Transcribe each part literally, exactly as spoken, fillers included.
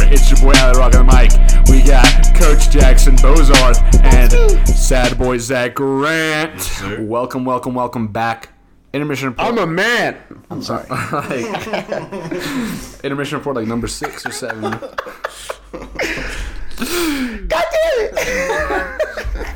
It's your boy Allie rocking the mic. We got Coach Jackson Bozarth and Sad Boy Zach Grant. Yes, welcome, welcome, welcome back. Intermission report. I'm a man. I'm sorry. like, intermission report like number six or seven. God damn it!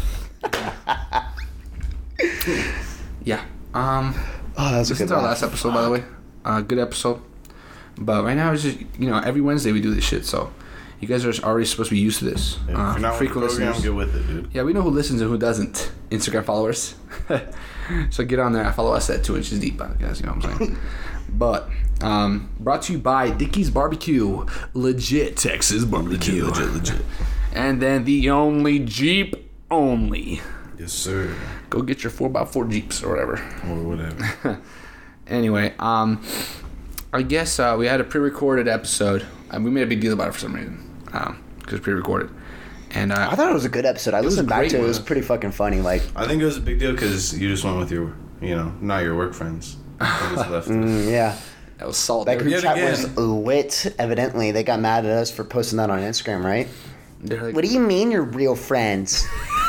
Yeah. Um. Oh, that's a This is good our one. last episode, by the way. Uh, good episode. But right now, it's just, you know, every Wednesday we do this shit, so you guys are already supposed to be used to this. If Uh, you're not frequent with the program, listeners. get with it, dude. Yeah, we know who listens and who doesn't. Instagram followers. So get on there. Follow us at two inches deep, guys. You know what I'm saying? But um, brought to you by Dickey's Barbecue, legit Texas barbecue, Legit, legit, legit. and then the only Jeep only. Yes, sir. Go get your four by four Jeeps or whatever. Or whatever. Anyway, um, I guess uh, we had a pre-recorded episode, and we made a big deal about it for some reason, um, because it's pre-recorded. And uh, I thought it was a good episode. I was listened back great, to it. It man. was pretty fucking funny. Like, I think it was a big deal because you just went with your, you know, not your work friends. You just left. mm, yeah, that was solid. that group Yet chat again. was lit. Evidently, they got mad at us for posting that on Instagram, right? They're like, What do you mean you're real friends?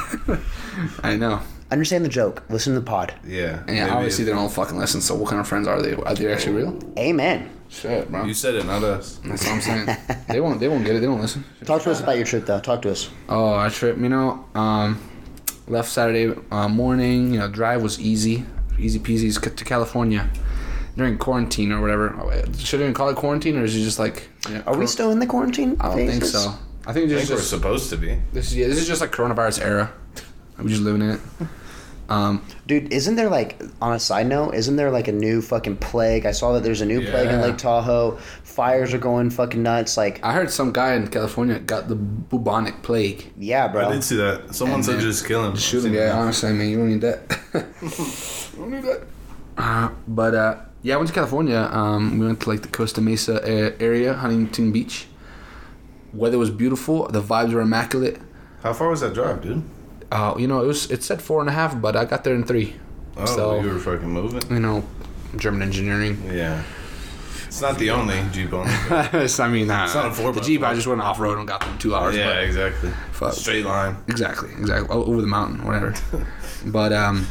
I know. Understand the joke. Listen to the pod. Yeah. And maybe obviously it- they don't fucking listen, so what kind of friends are they? Are they actually real? Amen. Shit, bro. You said it, not us. That's what I'm saying. They won't. They won't get it. They don't listen. Talk to us about your trip, though. Talk to us. Oh, our trip. You know, um, left Saturday uh, morning. You know, drive was easy, easy peasy to California during quarantine or whatever. Oh, wait, should I even call it quarantine, or is it just like? You know, Are we cor- still in the quarantine? I don't think phases? so. I think I this think we're is just supposed to be. this is yeah. This is just like coronavirus era. We're just living in it. Um, Dude, isn't there like, on a side note, isn't there like a new fucking plague? I saw that there's a new plague in Yeah. Lake Tahoe. Fires are going fucking nuts. Like, I heard some guy in California got the bubonic plague. yeah, bro. I did see that. Someone And said then just kill him. Just shoot him, yeah. Honestly, I mean, you don't need that. you don't need that. Uh, but uh, yeah, I went to California. Um, we went to like the Costa Mesa a- area, Huntington Beach. Weather was beautiful. The vibes were immaculate. How far was that drive, dude? Uh, you know, it was it said four and a half, but I got there in three. Oh, So- you were fucking moving. You know, German engineering. Yeah. It's not the only Jeep only. I mean, uh, It's not a four the by Jeep. four. I just went off road and got them two hours. yeah, but exactly. fuck. Straight line. Exactly, exactly. O- Over the mountain, whatever. But um,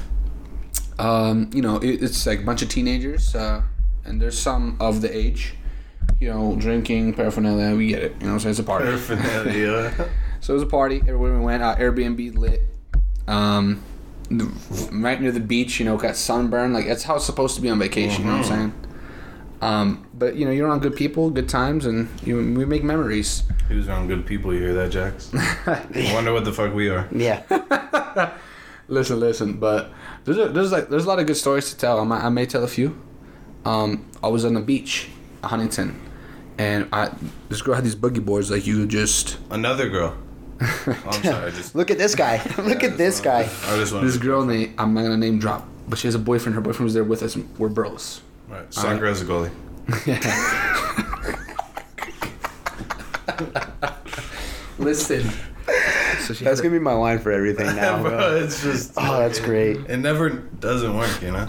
um, you know, it, it's like a bunch of teenagers, uh, and there's some of the age, you know, drinking paraphernalia. We get it, you know. So it's a party. Paraphernalia. So it was a party. Everywhere we went, uh, Airbnb lit. Um, the, right near the beach, you know, got sunburn. Like that's how it's supposed to be on vacation. You know what I'm saying? Um, but you know, you're around good people, good times, and you we make memories. He was around good people, you hear that, Jax? I wonder what the fuck we are. Yeah. Listen, listen, but there's a, there's like there's a lot of good stories to tell. I might, I may tell a few. Um, I was on the beach, Huntington, and I this girl had these boogie boards like you just Another girl. Oh, I'm sorry, I just... Look at this guy. Look Yeah, at this I guy. just wanted- I just wanted this to- girl name I'm not gonna name drop, but she has a boyfriend. Her boyfriend was there with us. And we're bros. Right. Soccer as a goalie. Listen, so she That's had going to be my line for everything now, bro. Bro, it's just... Oh, that's great. It never doesn't work, you know?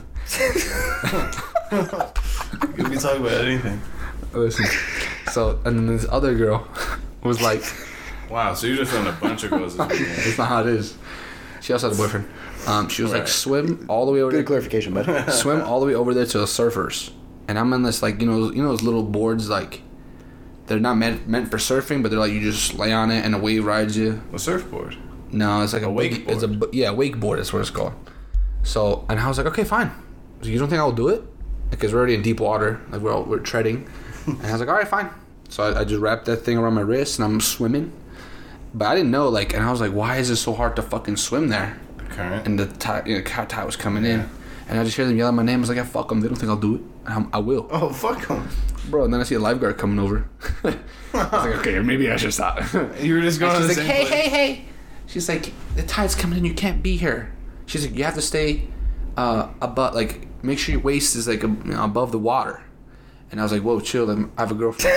You could be talking about anything. a, listen. So and then this other girl was like, Wow, so you're just on a bunch of girls this weekend. that's not how it is. She also had a boyfriend. Um, she was like Right. swim all the way over Good there. clarification, bud. swim all the way over there to the surfers, and I'm on this like you know you know those little boards like they're not meant meant for surfing, but they're like you just lay on it and a wave rides you. A surfboard. No, it's like a, A wake. It's a wakeboard. bu- yeah wakeboard. That's what it's called. So and I was like, okay, fine. So you don't think I'll do it? Because we're already in deep water, like we're all, we're treading. And I was like, all right, fine. So I, I just wrapped that thing around my wrist and I'm swimming. But I didn't know like, and I was like, why is it so hard to fucking swim there? The current. And the tide, you know, cow tide was coming in, and I just hear them yelling my name. I was like, yeah, fuck them. They don't think I'll do it. And I'm, I will, Oh, fuck him. bro. And then I see a lifeguard coming over. I was like, okay, maybe I should stop. You were just going to She's the like, same hey, place. hey, hey. She's like, the tide's coming in. You can't be here. She's like, you have to stay uh, above, like, make sure your waist is like you know, above the water. And I was like, whoa, chill. I'm, I have a girlfriend.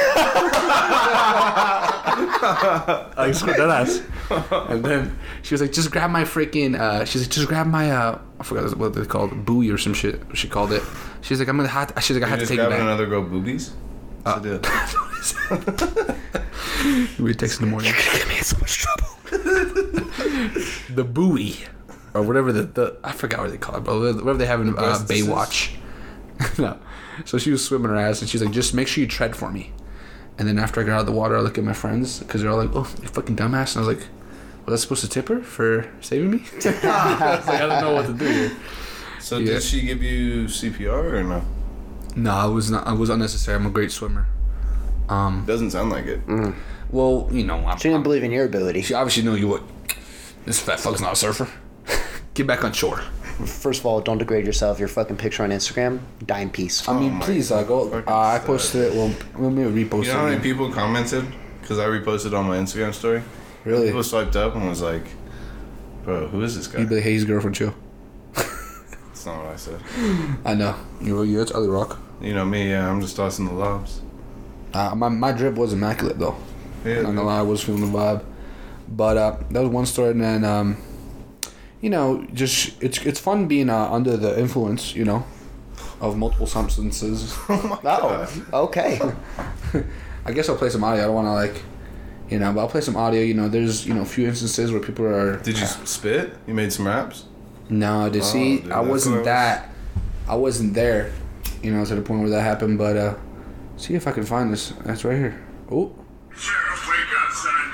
I swear that ass. And then she was like, just grab my freaking, uh, she's like, just grab my, uh, I forgot what they called, buoy or some shit. She called it. She's like, I'm gonna have to, she's like, I You have to just take it grabbing back. another girl boobies? What's the deal? We text in the morning. You're gonna get me in so much trouble. The buoy, or whatever the, the I forgot what they call it, but whatever they have in uh, Breast Baywatch. No, so she was swimming her ass, and she's like, "Just make sure you tread for me." And then after I got out of the water, I look at my friends because they're all like, "Oh, you fucking dumbass," and I was like, "Was I supposed to tip her for saving me?" I was like, I don't know what to do here. So Yeah. did she give you C P R or no? No, I was not. I was unnecessary. I'm a great swimmer. Um, Doesn't sound like it. well, you know, I'm, She didn't I'm- believe in your ability. She obviously knew you would. This fat fuck's not a surfer. Get back on shore. First of all, don't degrade yourself. Your fucking picture on Instagram, dime piece. I mean, my please, uh, go. Uh, fucking I sad. posted it. Well, we'll maybe repost You know how many it. people commented? Because I reposted on my Instagram story. Really? People swiped up and was like, "Bro, who is this guy?" You'd be like, "Hey, his girlfriend, chill." That's not what I said. I know. You, you, it's Ali Rock. You know me, yeah. I'm just tossing the lobs. Uh, my my drip was immaculate though. Yeah, I'm not gonna lie, I was feeling the vibe. But uh, that was one story, and then um, you know, just it's it's fun being uh, under the influence, you know, of multiple substances. Oh, okay. I guess I'll play some audio. I don't want to like, you know, but I'll play some audio. You know, there's you know a few instances where people are. Did you spit? You made some raps? No, to Oh, see, dude, I that's wasn't what I was- that. I wasn't there, you know, to the point where that happened. But uh, see if I can find this. That's right here. Oh, Sheriff, wake up, son.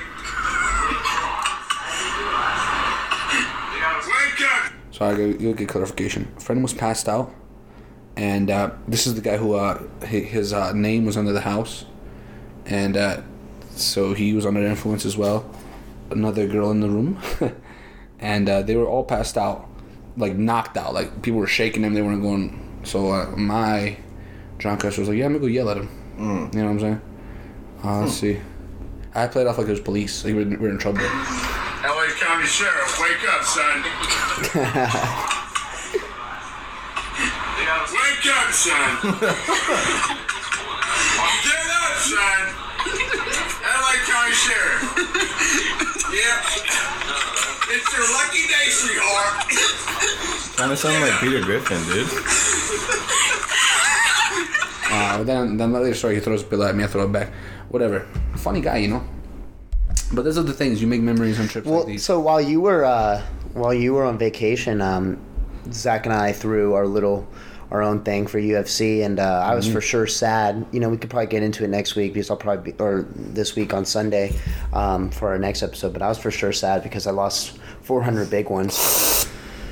Wake up! so I go, you'll get clarification. A friend was passed out, and uh, this is the guy who uh, hi- his uh, name was under the house, and uh, so he was under the influence as well. Another girl in the room, and uh, they were all passed out, like knocked out. Like people were shaking them. They weren't going. So uh, my drunk ass was like, "Yeah, I'm gonna go yell at him." Mm. You know what I'm saying? Uh, let's see. I played off like it was police. Like we're, we're in trouble. L A County Sheriff, wake up, son. Wake up, son. Get up, son. L A County Sheriff. Yep. It's your lucky day, sweetheart. Kind of sound like Peter Griffin, dude. Uh, but then, then later story, he throws a pillow at me. I throw it back. Whatever. Funny guy, you know. But those are the things you make memories on trips Well, like these. so while you were uh, while you were on vacation, um, Zach and I threw our little our own thing for U F C, and uh, I was Mm-hmm. for sure sad. You know, we could probably get into it next week because I'll probably be, or this week on Sunday um, for our next episode. But I was for sure sad because I lost four hundred big ones.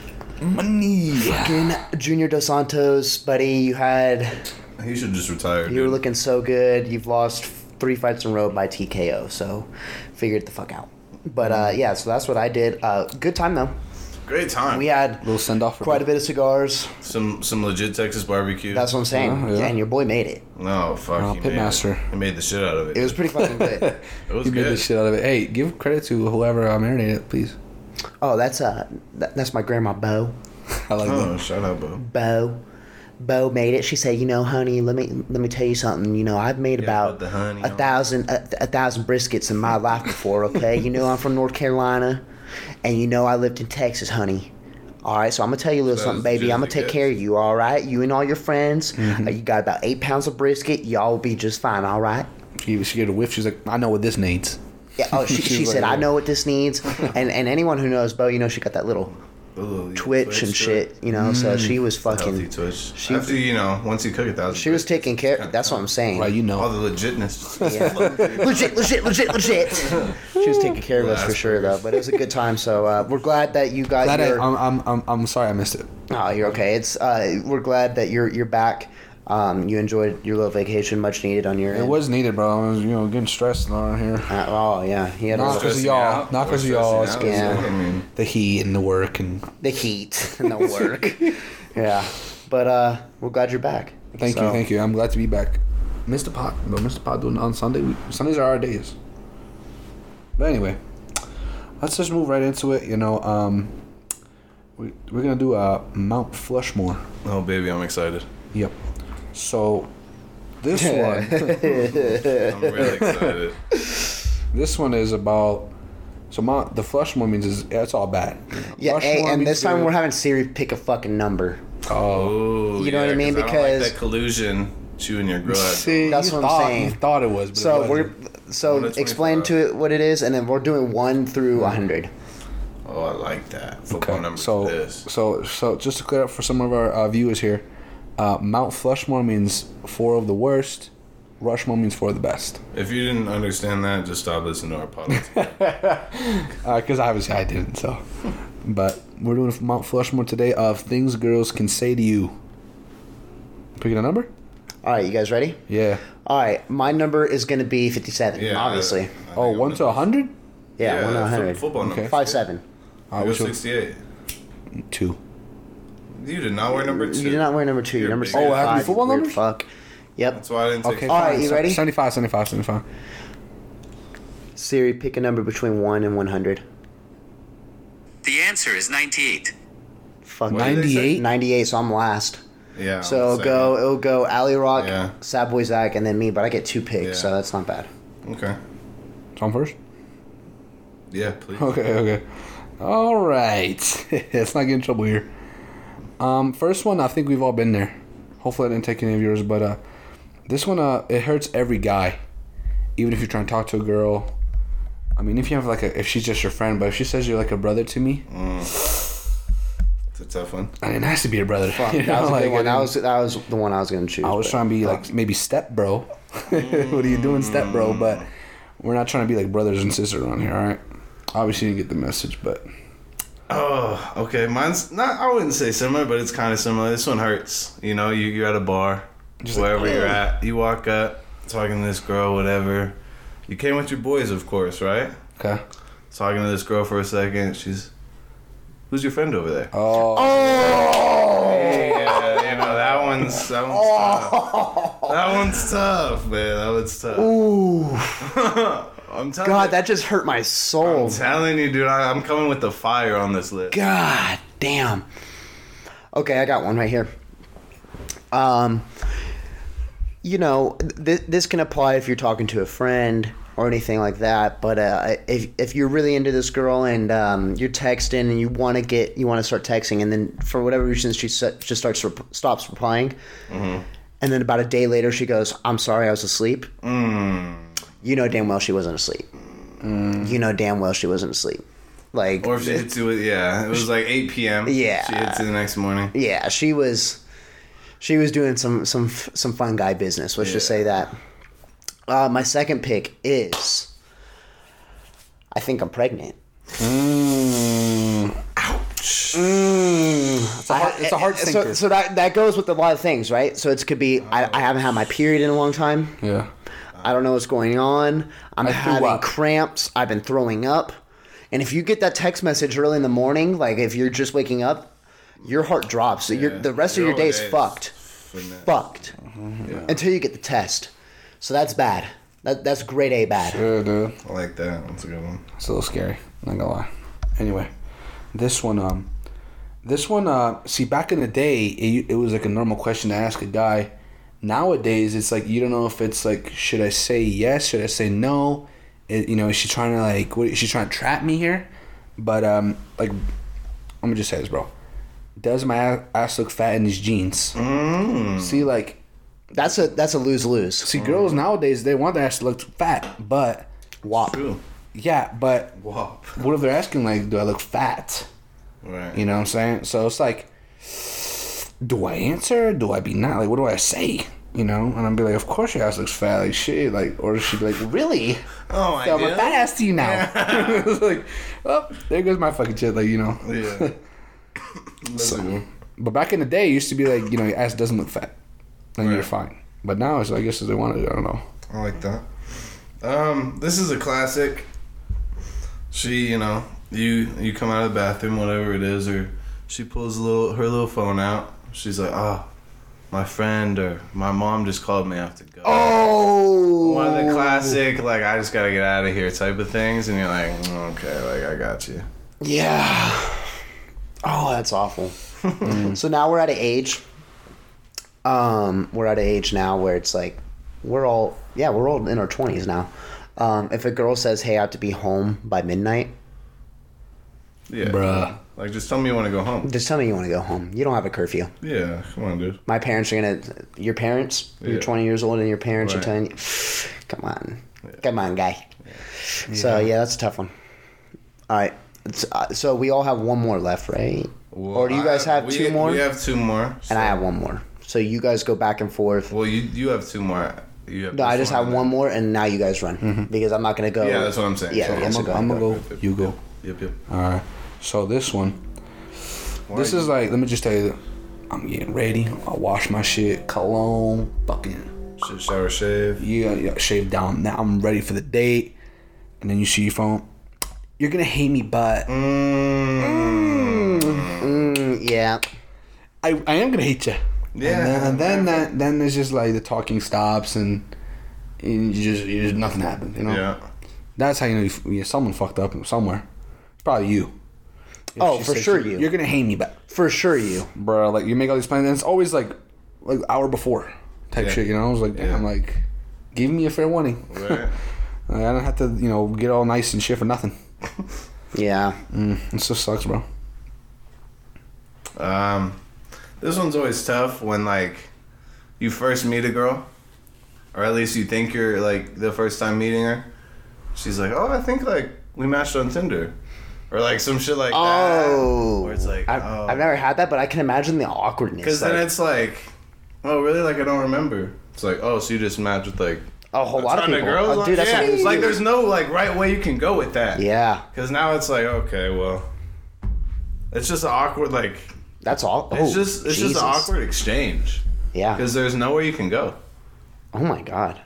Money. Fucking Junior Dos Santos, buddy, you had He should just retire. you were dude. looking so good. You've lost three fights in a row by T K O, so figured the fuck out. But uh, yeah, so that's what I did. Uh, good time though. Great time. We had Little send off. quite a bit of cigars. some some legit Texas barbecue. That's what I'm saying. Oh, yeah. And your boy made it. No, fuck. Oh, he made Pitmaster. it. He made the shit out of it. It was pretty fucking good. It was He made the good. shit out of it. Hey, give credit to whoever uh, marinated it, please. Oh, that's uh, that, that's my grandma Bo. I like Oh, that. shout out, Bo. Bo, Bo made it. She said, you know, honey, let me let me tell you something. You know, I've made Yeah, about put the honey a on. thousand a, a thousand briskets in my life before. Okay, you know, I'm from North Carolina, and you know, I lived in Texas, honey. All right, so I'm gonna tell you a little So something, as baby. legit I'm as gonna it take gets. care of you. All right, you and all your friends. Mm-hmm. Uh, you got about eight pounds of brisket. Y'all will be just fine. All right. She, she gave a whiff. She's like, I know what this needs. Yeah. Oh, she, She she was said, like, I know what this needs, and and anyone who knows Bo, you know, she got that little Ooh, yeah, twitch and to shit, it. you know. So she was Healthy fucking. twitch. she- After, you know, once you cook a thousand. She was briskets, taking it's care. kinda That's what I'm saying. Right, you All know. the legitness. Yeah. legit, legit, legit, legit. She was taking care of us for sure, though. But it was a good time. So uh, we're glad that you got Glad I, your. I'm, I'm, I'm, I'm sorry I missed it. Oh, you're okay. It's uh, we're glad that you're you're back. Um, you enjoyed your little vacation, much needed on your It end. was needed, bro. I was, you know, getting stressed around here. Uh, oh yeah, he had a Not little, because of Stressing y'all. out? Not Or because of y'all. stressing It's out? 'cause Yeah. I mean, the heat and the work and. the heat and the work. Yeah, but uh, we're glad you're back. Thank you, So- thank you. I'm glad to be back. Mister Pot, bro. Mister Pot doing it on Sunday. We, Sundays are our days. But anyway, let's just move right into it. You know, um, we we're gonna do uh, Mount Flushmore. oh, baby, I'm excited. Yep. So this one, I'm really excited. this one is about. So Mount the Flushmore means is yeah, it's all bad. You know? Yeah, hey, Flushmore and means this time good. we're having Siri pick a fucking number. Oh, Oh, You know what I mean? I don't Because- like that collusion. chewing your garage. See, That's you what I'm thought, saying. You thought it was, but So it we're wasn't. so One to explain to it what it is, and then we're doing one through a hundred. Oh, I like that. Football Okay, number so for this. so so just to clear up for some of our uh, viewers here, uh, Mount Flushmore means four of the worst. Rushmore means four of the best. If you didn't understand that, just stop listening to our podcast. Because uh, obviously I didn't. So, but we're doing Mount Flushmore today of things girls can say to you. Picking a number? All right, you guys ready? Yeah. All right, my number is going to be fifty-seven. Yeah, obviously. I- I think Oh, I'm one the- to a hundred? yeah, one to fo- a hundred. Football number. Okay. Five seven. I I go wish it- sixty-eight. Two. You did not wear number two. You did not wear number two. Your You're number big. seventy-five. Oh, have you you football weird numbers? Fuck. Yep. That's why I didn't take. Okay. All right, fine. you Se- ready? seventy-five, seventy-five, seventy-five. Siri, pick a number between one and one hundred. The answer is ninety-eight. Fuck. What did they say? ninety-eight? ninety-eight, so I'm last. Yeah. So it'll second. go, it'll go Ali Rock, Yeah. Sad Boy Zach, and then me, but I get two picks, Yeah. so that's not bad. Okay. So I'm first? Yeah, please. Okay, okay. All right. Let's not get in trouble here. Um, first one, I think we've all been there. Hopefully I didn't take any of yours, but uh, this one, uh, it hurts every guy. Even if you're trying to talk to a girl. I mean, if you have like a, if she's just your friend, but if she says you're like a brother to me, It's a tough one. I mean, it has to be a brother. Fuck, You that was know, a good like, one. I That mean, was, that was the one I was going to choose. I was but trying to be fuck. like maybe step bro. What are you doing, step bro? But we're not trying to be like brothers and sisters around here, all right? Obviously, you didn't get the message, but Oh, okay. Mine's not. I wouldn't say similar, but it's kind of similar. This one hurts. You know, you you're at a bar, Just wherever like, you're "Oh." at. You walk up, talking to this girl, whatever. You came with your boys, of course, right? okay. Talking to this girl for a second. She's, who's your friend over there? Oh, Yeah, you know that one's that one's tough. That one's tough, man. That one's tough. Ooh, I'm telling God, you. that just hurt my soul. I'm telling you, dude. I, I'm coming with the fire on this list. God damn. Okay, I got one right here. Um, you know, th- this can apply if you're talking to a friend or anything like that. But uh, if if you're really into this girl and um, you're texting and you want to get you want to start texting, and then for whatever reason she se- just starts rep- stops replying, and then about a day later she goes, "I'm sorry, I was asleep." You know damn well she wasn't asleep. You know damn well she wasn't asleep. Like, Or if she hits you with, yeah, it was like eight p.m. Yeah. She hits you the next morning. yeah, she was, she was doing some some some fun guy business. Let's just Yeah. say that. Uh, my second pick is, I think I'm pregnant. it's a hard, it's a hard so, thinker. so that that goes with a lot of things, right? So it could be I, I haven't had my period in a long time. yeah. I don't know what's going on. I'm I threw having up. cramps. I've been throwing up. And if you get that text message early in the morning, like if you're just waking up, your heart drops. So you're, the rest of your day is fucked. Finesse. Fucked. Until you get the test. So that's bad. That, that's grade A bad. Yeah, dude. I like that. That's a good one. It's a little scary. Not gonna lie. Anyway, this one, um, this one, uh, see, back in the day, it, it was like a normal question to ask a guy. Nowadays, it's like you don't know if it's like, should I say yes? Should I say no? It, you know, is she trying to like, what? Is she trying to trap me here? But um, like, I'm gonna just say this, bro. Does my ass look fat in these jeans? Mm. See, like, That's a that's a lose lose. see, girls nowadays they want their ass to look fat, but W A P. True. yeah, but Wow. what if they're asking like, do I look fat? Right. You know what I'm saying? So it's like, do I answer? Do I be not? Like, what do I say? You know? And I'd be like, of course your ass looks fat. Like, shit. Like, or she'd be like, really? Oh my So I'm a God. fat ass to you now. It's like, oh, there goes my fucking shit. Like, you know. Yeah. That's a good one. But back in the day, it used to be like, you know, your ass doesn't look fat. Then you're Right. fine. But now it's, I guess, if they want it, I don't know. I like that. Um, this is a classic. She, you know, you you come out of the bathroom, whatever it is, or she pulls a little her little phone out. She's like, "Oh, my friend or my mom just called me. I have to go." Oh, One of the classic, like, I just gotta get out of here type of things, and you're like, "Mm, okay, like I got you. Yeah. Oh, that's awful. So now we're at an age. Um, we're at an age now where it's like, we're all yeah, we're all in our twenties now. Um, if a girl says, "Hey, I have to be home by midnight," Yeah, Bruh. Like, just tell me you want to go home. Just tell me you want to go home. You don't have a curfew. Yeah, come on, dude. My parents are gonna. Your parents. Yeah. You're twenty years old, and your parents Right. are telling you, "Come on, come on, guy." So yeah, that's a tough one. All right. It's, uh, so we all have one more left, right? Well, or do you guys I- have we, two more? We have two more. so- And I have one more. So you guys go back and forth. Well, you you have two more. You have No, this I just have and one then- more, and now you guys run because I'm not gonna go. Yeah, that's what I'm saying. Yeah, So yeah, I'm so gonna go. I'm gonna go. Yep, You go. Yep, yep. All right. So this one. Why This you- is like. Let me just tell you. I'm getting ready. I wash my shit. Cologne. Fucking. Shit, shower, shave. You got, you got shaved down. Now I'm ready for the date. And then you see your phone. You're gonna hate me, but Mm. Mm, yeah. I, I am gonna hate you. Yeah. And then, and then that then it's just like the talking stops and, and you just you just nothing happens. You know. Yeah. That's how you know you, you, someone fucked up somewhere. Probably you. If Oh, she for said sure she- you. You're gonna hate me, but For sure, you. bro, like you make all these plans, and it's always like like hour before type Yeah. shit. You know, I was like, damn, Yeah. like give me a fair warning. Right. Like, I don't have to, you know, get all nice and shit for nothing. Yeah. Mm, it just sucks, bro. Um, this one's always tough when like you first meet a girl, or at least you think you're like the first time meeting her. She's like, "Oh, I think like we matched on Tinder," or like some shit like that. Oh. Where it's like, I've, oh. I've never had that, but I can imagine the awkwardness. Because then like, it's like, oh, really? Like I don't remember. It's like, oh, so you just matched with like a whole a lot of ton people. girls. Oh, dude, that's yeah. what- It's like there's no like right way you can go with that. Yeah. Because now it's like, okay, well, it's just an awkward like. That's all. It's oh, just it's Jesus. just an awkward exchange Yeah. because there's nowhere you can go. Oh my god.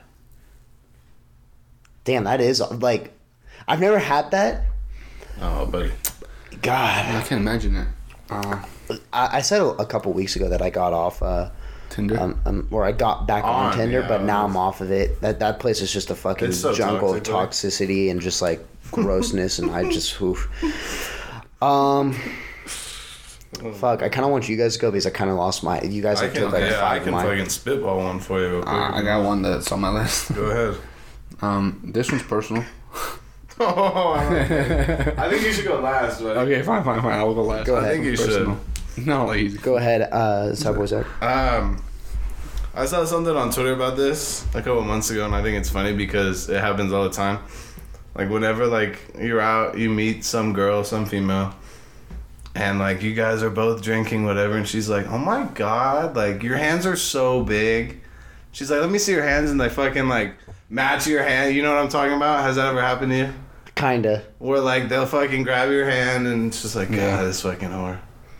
Damn, that is like, I've never had that. Oh, buddy. God, I can't imagine that. Uh, I, I said a, a couple weeks ago that I got off, uh, Tinder. um, um, or I got back on, On, Tinder, yeah. but now I'm off of it. That that place is just a fucking It's so jungle of toxic, toxicity and just like grossness, and I just, oof. um. Fuck, I kind of want you guys to go because I kind of lost my. You guys I have can, took like yeah, I five of can mine. fucking spitball one for you. Real quick. Uh, I got one that's on my list. Go ahead. Um, this one's personal. Oh, I, like it. I think you should go last, buddy. Okay, fine, fine, fine. I will go last. Go I ahead. think you Personal. No, like easy. Go ahead, uh, Subway Zach. Um, I saw something on Twitter about this a couple months ago, and I think it's funny because it happens all the time. Like whenever like you're out, you meet some girl, some female, and like you guys are both drinking whatever, and she's like, "Oh my god, like your hands are so big." She's like, "Let me see your hands," and they fucking like match your hand. You know what I'm talking about? Has that ever happened to you? Kinda. Where like they'll fucking grab your hand and it's just like, God, Yeah. this fucking whore.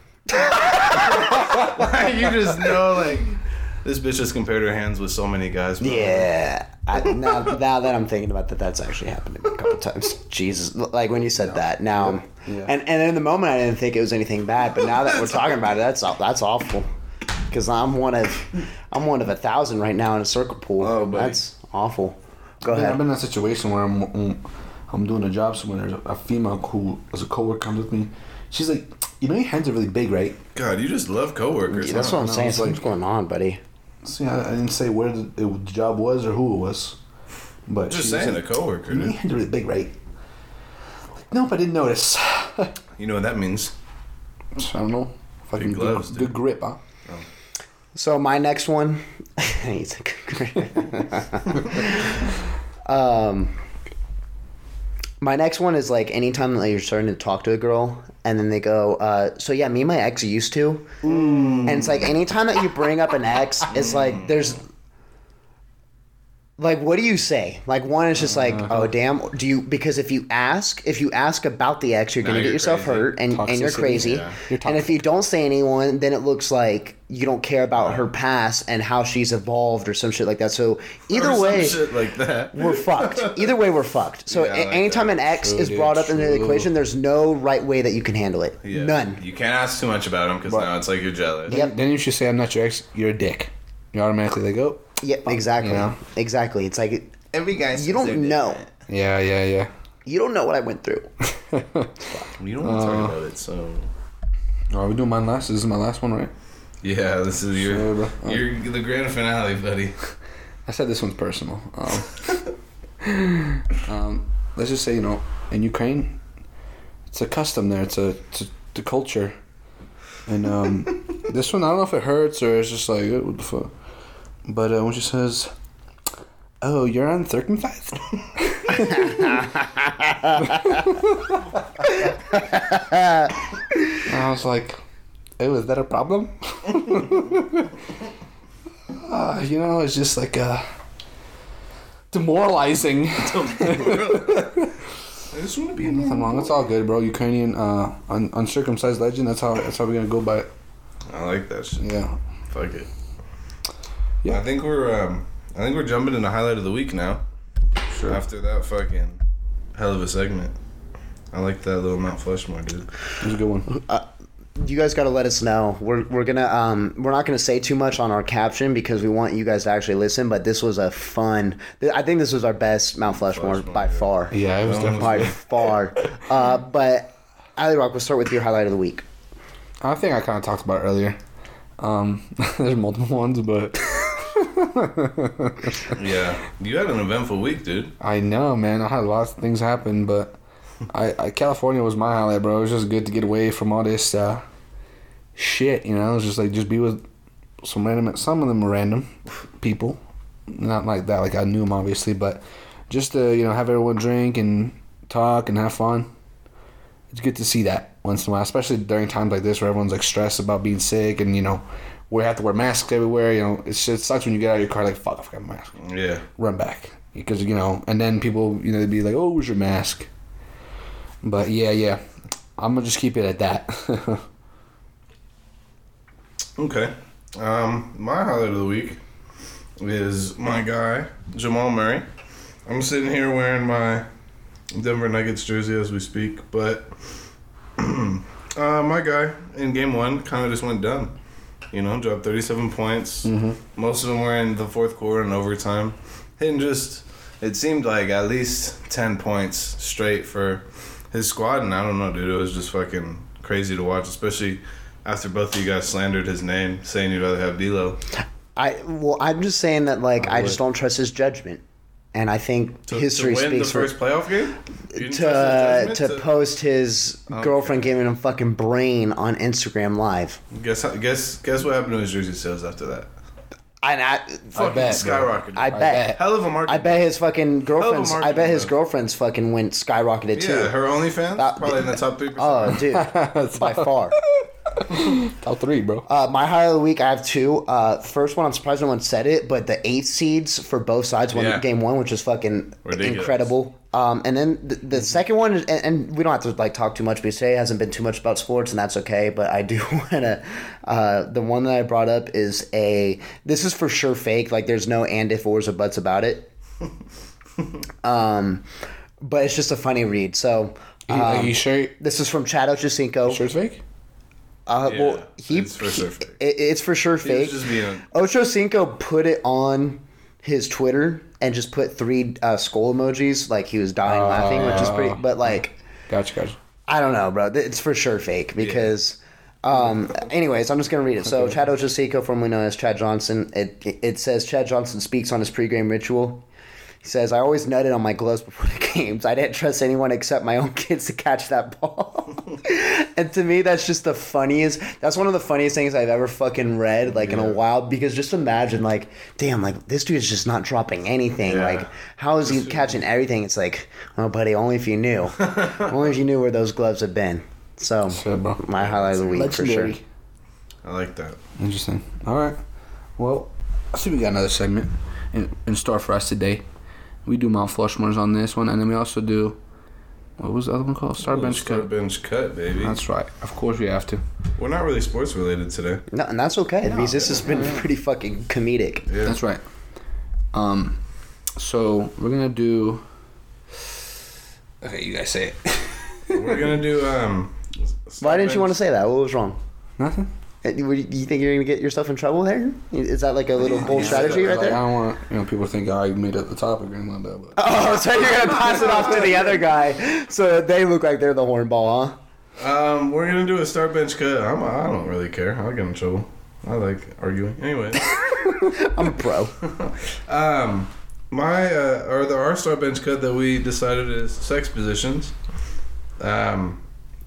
Like, you just know, like, this bitch has compared her hands with so many guys. bro. Yeah. I, now, now that I'm thinking about that, that's actually happened to me a couple times. Jesus, like when you said that, now, I'm- Yeah. and and in the moment I didn't think it was anything bad, but now that we're talking about it, that's aw- that's awful. Because I'm one of, I'm one of a thousand right now in a circle pool. Oh, buddy. That's awful. Go I've been- I've ahead. been in a situation where I'm um, I'm doing a job somewhere. There's a, a female who, as a coworker, comes with me. She's like, "You know, your hands are really big, right?" God, you just love coworkers. Yeah, that's huh? what I'm no, saying. it's like- Something's going on, buddy. See, I, I didn't say where the, the job was or who it was, but Just she saying, was a like, coworker, "You know, your dude. hands are really big, right?" Like, nope, I didn't notice. You know what that means? So I don't know. Fucking Big gloves, good, dude. good grip, huh? So my next one, he's a um, my next one is like anytime that you're starting to talk to a girl, and then they go, uh, "So yeah, me and my ex used to," and it's like anytime that you bring up an ex, it's like there's. Like, what do you say? Like, one is just like, oh, damn. Do you, because if you ask, if you ask about the ex, you're Now going to get you're yourself crazy. hurt and, and you're Toxicity, crazy. yeah. You're And if toxic. you don't say anyone, then it looks like you don't care about her past and how she's evolved or some shit like that. So either Or some way, shit like that. we're fucked. Either way, we're fucked. So Yeah, I a- like anytime that. an ex True, is dude, brought up into the true. equation, there's no right way that you can handle it. Yeah. None. You can't ask too much about him because now it's like you're jealous. Yep. Then you should say, "I'm not your ex. You're a dick." You automatically like, "Oh, Yep, exactly. You know? Exactly. It's like, Every guy. you don't know. yeah, yeah, yeah." You don't know what I went through. You don't want to talk about it, so. Are we doing mine last? This is my last one, right? Yeah, this is your, Sure, bro. Oh. your the grand finale, buddy. I said this one's personal. Um, um, let's just say, you know, in Ukraine, it's a custom there to, to the culture. And um, this one, I don't know if it hurts or it's just like, what the fuck. But uh, when she says, "Oh, you're uncircumcised?" I was like, "Oh, is that a problem?" uh, you know, it's just like uh, demoralizing. I just want to be a Nothing wrong. It's all good, bro. Ukrainian uh, un- uncircumcised legend. That's how. That's how we're gonna go by it. I like that shit. Yeah. Fuck it. Yeah. I think we're um, I think we're jumping into highlight of the week now. Sure. After that fucking hell of a segment. I like that little Mount Flushmore, dude. It was a good one. Uh, you guys got to let us know. We're we're gonna um we're not gonna say too much on our caption because we want you guys to actually listen. But this was a fun. th- I think this was our best Mount Flushmore, Flushmore, by yeah. far. Yeah, it was That one definitely. By far. Uh, but Ali Rock, we'll start with your highlight of the week. I think I kind of talked about it earlier. Um, there's multiple ones, but Yeah. You had an eventful week, dude. I know, man. I had lots of things happen, but I, I California was my highlight, bro. It was just good to get away from all this uh, shit, you know. It was just like just be with some random. Some of them were random people, not like that. Like I knew them obviously, but just to you know have everyone drink and talk and have fun. It's good to see that once in a while, especially during times like this where everyone's like stressed about being sick and you know we have to wear masks everywhere. You know, it's it sucks when you get out of your car like fuck, I forgot my mask. Yeah. Run back because you know, and then people you know they'd be like, oh, where's your mask? But yeah, yeah, I'm gonna just keep it at that. Okay. Um, my highlight of the week is my guy, Jamal Murray. I'm sitting here wearing my Denver Nuggets jersey as we speak, but uh, my guy in game one kind of just went dumb. You know, dropped thirty-seven points. Mm-hmm. Most of them were in the fourth quarter and overtime. Hitting just, it seemed like at least ten points straight for his squad, and I don't know, dude. It was just fucking crazy to watch, especially after both of you guys slandered his name, saying you'd rather have D'Lo. I well, I'm just saying that like I, I just would. don't trust his judgment, and I think To, history to win speaks the first for playoff game? You didn't to trust his to judgment post his Okay. girlfriend giving him fucking brain on Instagram Live. Guess how- guess guess what happened to his jersey sales after that? And I, Fucking bet, bro. skyrocketed. I bet. bet. Hell of a market. I bet his fucking girlfriend's. I marketing, bet his though. girlfriend's fucking went skyrocketed too. Yeah, her OnlyFans That- probably in the top three percent. Oh, dude, by far. Top three, bro. Uh, my highlight of the week, I have two. Uh, first one, I'm surprised no one said it, but the eighth seeds for both sides won Yeah. game one, which is fucking Ridiculous. incredible. Um, and then the, the second one, is, and, and we don't have to like talk too much because today hasn't been too much about sports, and that's okay. But I do want to. Uh, the one that I brought up is a. This is for sure fake. Like, there's no and if ors or buts about it. um, but it's just a funny read. So. You- Are Um, you sure? this is from Chad Ochocinco. Sure it's fake? Uh, Yeah, well, he, it's for sure he- fake. it- it's for sure He was fake. just being- Ocho Cinco put it on his Twitter and just put three uh, skull emojis, like he was dying laughing, which is pretty. But like, Gotcha, gotcha. I don't know, bro. It's for sure fake because. Um, anyways, I'm just gonna read it. So, Chad Ochocinco, formerly known as Chad Johnson, it it says Chad Johnson speaks on his pregame ritual. He says, "I always nutted on my gloves before the games. I didn't trust anyone except my own kids to catch that ball." And to me, that's just the funniest. That's one of the funniest things I've ever fucking read, like in a Yeah. while. Because just imagine, like, damn, like this dude is just not dropping anything. Yeah. Like, how is he catching everything? It's like, oh, buddy, only if you knew. Only if you knew where those gloves have been. So, Shit, bro. my highlight of the week for sure. Legendary. I like that. Interesting. All right. Well, I see we got another segment in, in store for us today. We do Mount Flushmore's on this one, and then we also do, what was the other one called? Star Bench Star Cut. bench cut, baby. That's right. Of course we have to. We're not really sports related today. No, and that's okay because this has been pretty fucking comedic. Yeah. That's right. Um, so we're gonna do. Okay, you guys say it. We're gonna do um. Why didn't you want to say that? What was wrong? Nothing. Uh, You you think you're gonna get yourself in trouble there? Is that like a little bold Yeah, strategy right like, I there? don't want you know people think oh, I made up the topic or anything like that. But Oh, so you're gonna pass it off to the other guy, so that they look like they're the hornball, huh? Um, we're gonna do a star bench cut. I'm, I don't really care. I'll get in trouble. I like arguing. Anyway, I'm a pro. um, my uh, or the our star bench cut that we decided is sex positions. Um,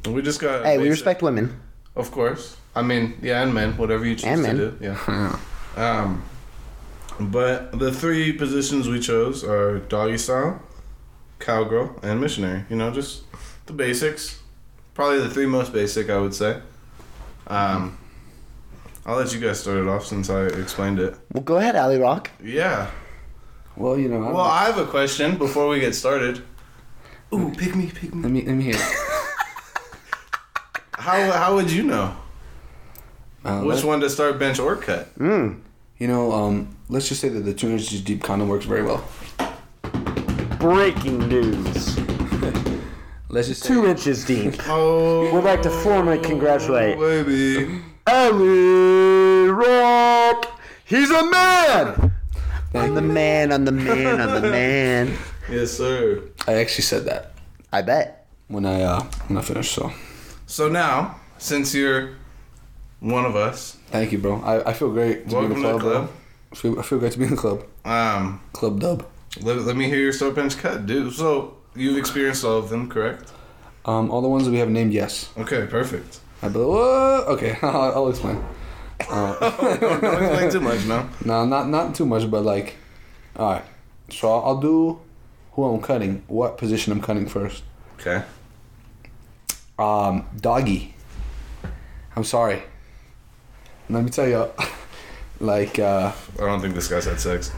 We just got. Hey, we basic- respect women. Of course. I mean, yeah, and men, whatever you choose And to men. do. Yeah. um, but the three positions we chose are doggy style, cowgirl, and missionary. You know, just the basics. Probably the three most basic, I would say. Um, I'll let you guys start it off since I explained it. Well, go ahead, Ali Rock. Yeah. Well, you know. I Well, I have a question before we get started. Ooh, pick me, pick me. let me let me hear. How how would you know Uh, which let- one to start, bench, or cut? Mm. You know, um, let's just say that the two inches deep condom works very well. Breaking news. Let's just say, Two inches deep. Oh, We'd like to formally congratulate baby. Ali Rock. He's a man. Thank I'm the you. man. I'm the man. I'm the man. Yes, sir. I actually said that I bet. when I uh, when I finished. So So now, since you're one of us, thank you, bro. I, I feel great to welcome be in the club, to the club. bro. I feel, I feel great to be in the club. Um, Club dub. let, let me hear your start, bench, cut, dude. So you've experienced all of them, correct? Um, all the ones that we have named, yes. Okay, perfect. I believe. What? Okay, I'll, I'll explain. Don't explain too much, no. No, not not too much, but like, all right. So I'll, I'll do who I'm cutting. What position I'm cutting first? Okay. Um, doggy. I'm sorry. Let me tell you, like, uh, I don't think this guy's had sex.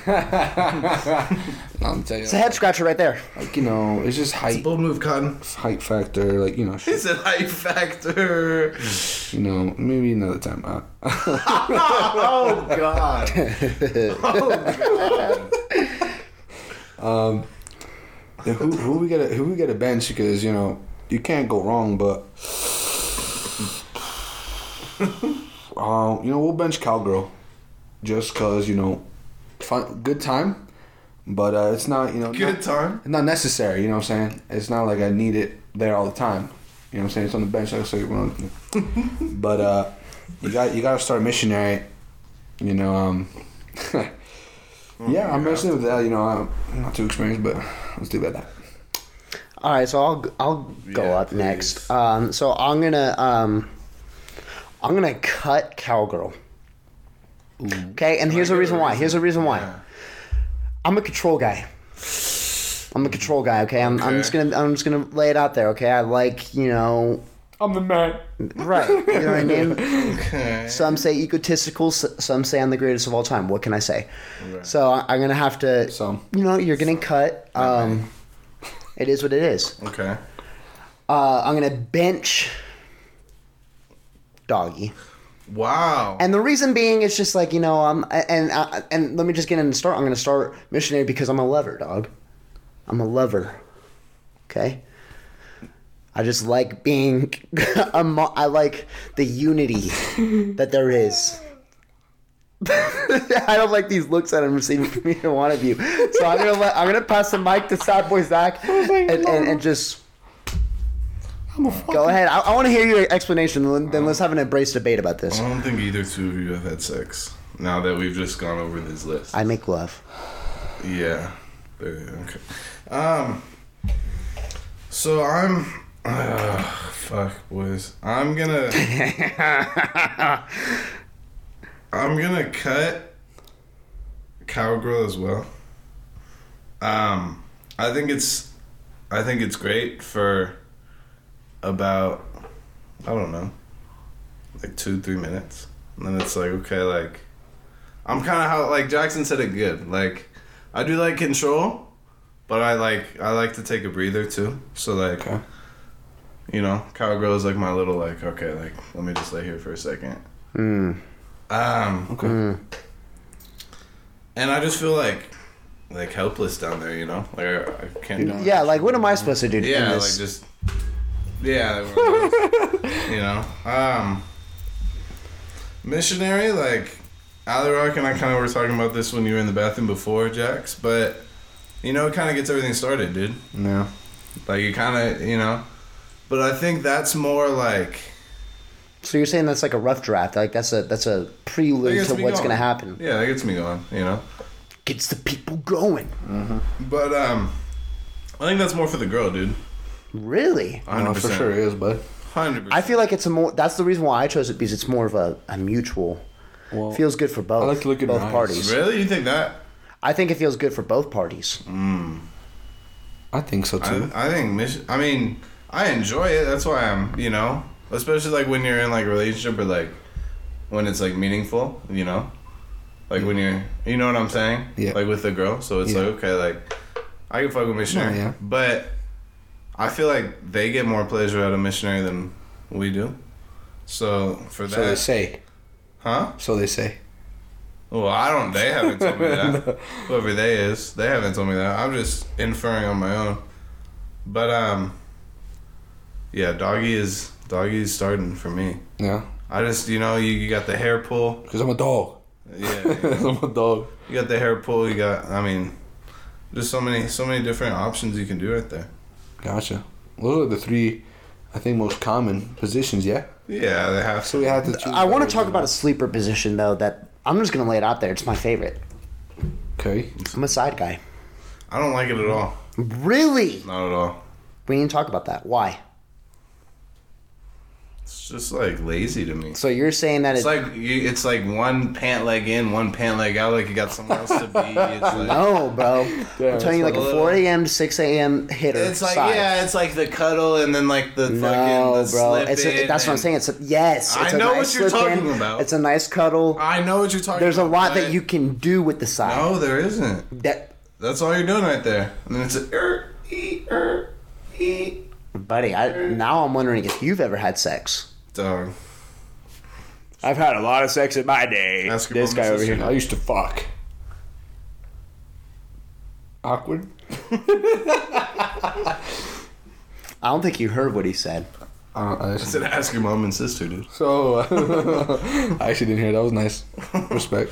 I'll tell you, It's a head scratcher right there. like, you know, it's just height, Bold move, Cotton. height factor, like, you know, He shit, said height factor. you know, maybe another time. Uh, Oh God. um, yeah, who who we get a, who we get a bench because you know you can't go wrong, but um, you know we'll bench cowgirl just cause you know, fun good time, but uh, it's not you know Good not, time. it's not necessary. You know what I'm saying? It's not like I need it there all the time. You know what I'm saying? It's on the bench. I say, well, but uh, you got you got to start missionary. You know, um, yeah, I'm mentioning with that. You know, I'm not too experienced, but let's do about that. All right, so I'll I'll go Yeah, up please. next. Um, so I'm gonna um, I'm gonna cut cowgirl. Okay, and here's the reason why. Here's the reason why. Yeah. I'm a control guy. I'm a control guy. Okay, I'm, I'm Okay. just gonna I'm just gonna lay it out there. Okay, I like you know I'm the man. right. You know what I mean? Okay. Some say egotistical. s- Some say I'm the greatest of all time. What can I say? Right. So I- I'm gonna have to. Some. You know, you're getting cut. Um, it is what it is. Okay. Uh, I'm gonna bench doggy. Wow. And the reason being, it's just like you know, um, and and and let me just get in and start. I'm gonna start missionary because I'm a lover, dog. I'm a lover. Okay. I just like being. a mo- I like the unity that there is. I don't like these looks that I'm receiving from either one of you. So I'm gonna let, I'm gonna pass the mic to Sad Boy Zach and, and, and just go ahead. I, I want to hear your explanation. Then let's have an embrace debate about this. I don't think either two of you have had sex. Now that we've just gone over this list. I make love. Yeah. There- Okay. Um. So I'm. Uh, fuck, boys. I'm gonna. I'm gonna cut cowgirl as well. Um, I think it's. I think it's great for about. I don't know. Like two, three minutes, and then it's like okay, like. I'm kind of how like Jackson said it good. Like, I do like control, but I like I like to take a breather too. So like, Okay. you know, cowgirl is like my little like okay, like let me just lay here for a second. Mm. Um, Okay. Mm. and I just feel like like helpless down there. You know, like I, I can't. You know. Yeah, like what am I supposed to do? in Yeah, like this? just. Yeah. You know, um, missionary like. Ali Rock and I kind of were talking about this when you were in the bathroom before, Jax, but, you know, it kind of gets everything started, dude. Yeah. Like, you kind of, you know, but I think that's more like... So you're saying that's like a rough draft? Like that's a that's a that prelude gets to me what's going. gonna happen? Yeah, that gets me going, you know. Gets the people going. But, um, I think that's more for the girl, dude. Really? I know for sure it is, bud. one hundred percent. I feel like it's a more. That's the reason why I chose it, because it's more of a, a mutual. Well, Feels good for both. I like to look in both her eyes. parties. Really? You think that? I think it feels good for both parties. I think so too. I, I think Mich- I mean, I enjoy it. That's why I'm, you know, especially like when you're in like a relationship or like when it's like meaningful, you know, like when you're, you know what I'm saying? Yeah. Like with the girl. So it's Yeah. like, okay, like I can fuck with missionary, Yeah, yeah. but I feel like they get more pleasure out of missionary than we do. So for that, so they say. huh? So they say. Well, I don't. They haven't told me that. Whoever they is, they haven't told me that. I'm just inferring on my own. But um, yeah, doggy is doggy's starting for me. Yeah. I just, you know, you, you got the hair pull. Because I'm a dog. Yeah, I'm a dog. you got the hair pull. You got, I mean, there's so many, so many different options you can do right there. Gotcha. Those are the three, I think, most common positions. Yeah. Yeah, they have. So we have to. Choose I want to those. talk about a sleeper position though. That I'm just gonna lay it out there. It's my favorite. Okay. I'm a side guy. I don't like it at all. Really? Not at all. We need to talk about that. Why? It's just like lazy to me. So you're saying that It's it, like you, it's like one pant leg in, one pant leg out. Like you got somewhere else to be. It's like, no, bro. Yeah, I'm telling you, like it's a like- four a.m. to six a.m. hitter. It's like side. yeah, it's like the cuddle and then like the No, fucking the bro. slip It's a, in that's what I'm and- saying. It's a, yes. It's I a know nice what you're slip in. talking about. It's a nice cuddle. I know what you're talking. There's a about. lot that but- you can do with the side. No, there isn't. That, That's all you're doing right there. And then it's a er, e, er, e. buddy. I now I'm wondering if you've ever had sex. Dog. I've had a lot of sex in my day. Ask your This mom guy and over sister. here. I used to fuck. Awkward. I don't think you heard what he said. Uh, I I actually, said ask your mom and sister, dude. so I actually didn't hear. That was nice. Respect.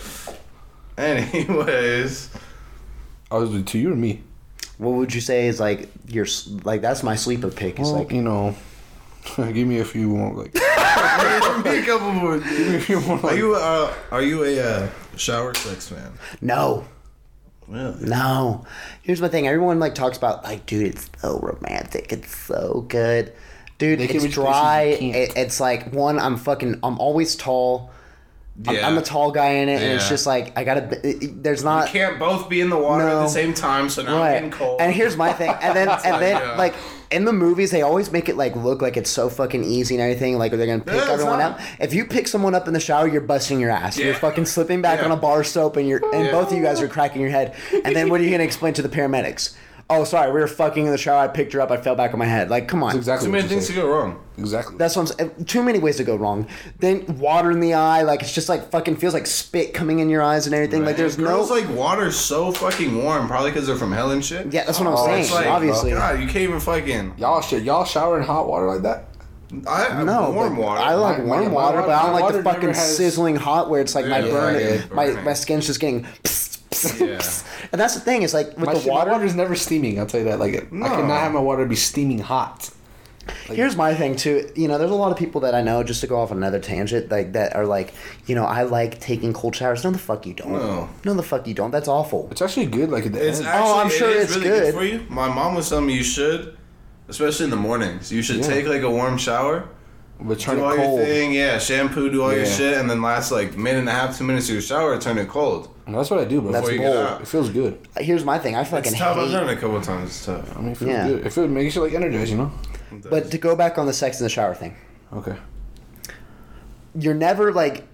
Anyways, I was to you or me. What would you say is like your s- like that's my sleeper pick? Is Well, like you know, give me a few more. Like, give me a couple more. give me a few more. Are Like, you uh, are you a uh, shower sex fan? no, Really? no. Here's my thing. Everyone like talks about like, dude, it's so romantic. It's so good, dude. They can It's reach dry. places you can't. It, it's like one. I'm fucking. I'm always tall. I'm, Yeah. I'm the tall guy in it, and it's Yeah. just like I gotta. It, it- there's not. We can't both be in the water No. at the same time, so now I'm getting cold. And here's my thing. And then and then yeah. like in the movies they always make it like look like it's so fucking easy and everything, like they're gonna pick Yeah, it's everyone not. up. If you pick someone up in the shower, you're busting your ass. You're Yeah. fucking slipping back Yeah. on a bar soap and you're and Yeah. both of you guys are cracking your head. And then what are you gonna explain to the paramedics? Oh, sorry, we were fucking in the shower. I picked her up. I fell back on my head. Like, come on. That's exactly Too what many you things said. to go wrong. Exactly. That's what I'm saying. Too many ways to go wrong. Then water in the eye, like it's just like fucking feels like spit coming in your eyes and everything. Like there's girls no. like water so fucking warm, probably because they're from hell and shit. Yeah, that's what I'm Oh, saying. it's like, obviously. God, you can't even fucking. y'all shit. Y'all shower in hot water like that? I, I No, warm but water. I like My- warm my- water, my but I don't like water the fucking never has- sizzling hot where it's like my Yeah, burn, yeah, my burning. my skin's just getting. Psst, psst, Yeah. psst. And that's the thing is like with My, the shit, water. my water's never steaming. I'll tell you that. Like, I No. cannot have my water be steaming hot. Here's my thing too. You know, there's a lot of people that I know, just to go off another tangent, like that are like, you know, I like taking cold showers. No, the fuck you don't. No. No, the fuck you don't. That's awful. It's actually good. Like, at the It's end. actually, Oh, I'm sure it is it's really good. for you. My mom was telling me you should, especially in the mornings. You should Yeah. take like a warm shower, but turn do it all cold. your thing, yeah, shampoo, do all your Yeah. shit, and then last like minute and a half, two minutes of your shower, turn it cold. And that's what I do, bro. That's Before you bold. get out. It feels good. Here's my thing. I fucking It's tough. I've hate. done it a couple of times. It's tough. I mean, it feels Yeah. good. It feels, makes you like energized, you know? But to go back on the sex in the shower thing, Okay. you're never like.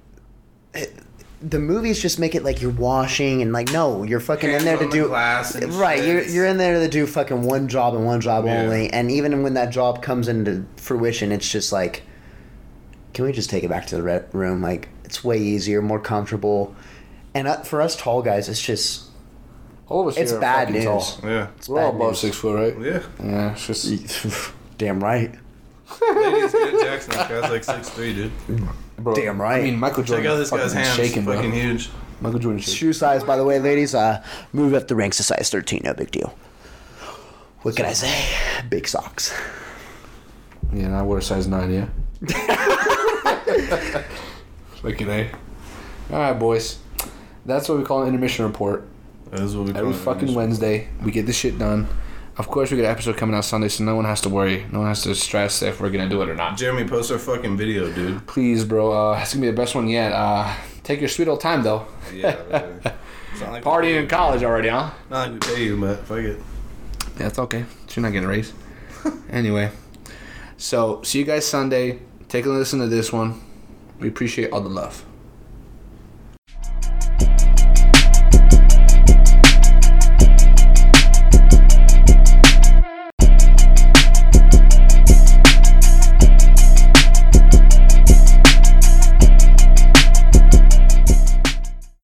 The movies just make it like you're washing and like no, you're fucking Hands in there to on the do glass and right. shit. You're you're in there to do fucking one job and one job Yeah. only. And even when that job comes into fruition, it's just like, can we just take it back to the re- room? Like it's way easier, more comfortable. And uh, for us tall guys, it's just All of us it's here are bad fucking news. tall. Yeah. We're all bad above news. six foot, right? Yeah. Yeah, it's just. Damn right. Ladies, get Jackson. That guy's like six three, dude. Bro, Damn right. I mean, Michael Check Jordan out this guy's fucking hands. shaking, bro. Fucking huge. Michael Jordan shaking. Shoe size, by the way, ladies. Uh, move up the ranks to size thirteen. No big deal. What can I say? Big socks. Yeah, and I wear a size nine, yeah. Fucking A. Alright, boys. That's what we call an intermission report. That is what we Every call it. fucking Wednesday, we get this shit done. Of course, we got an episode coming out Sunday, so no one has to worry. No one has to stress if we're gonna do it or not. Jeremy, post our fucking video, dude. Please, bro. Uh, it's gonna be the best one yet. Uh, take your sweet old time, though. Yeah. It's not like we Partying pay in you. college already, huh? Not like we pay you, but fuck it. Yeah, it's okay. You're not getting a raise. Anyway, so see you guys Sunday. Take a listen to this one. We appreciate all the love.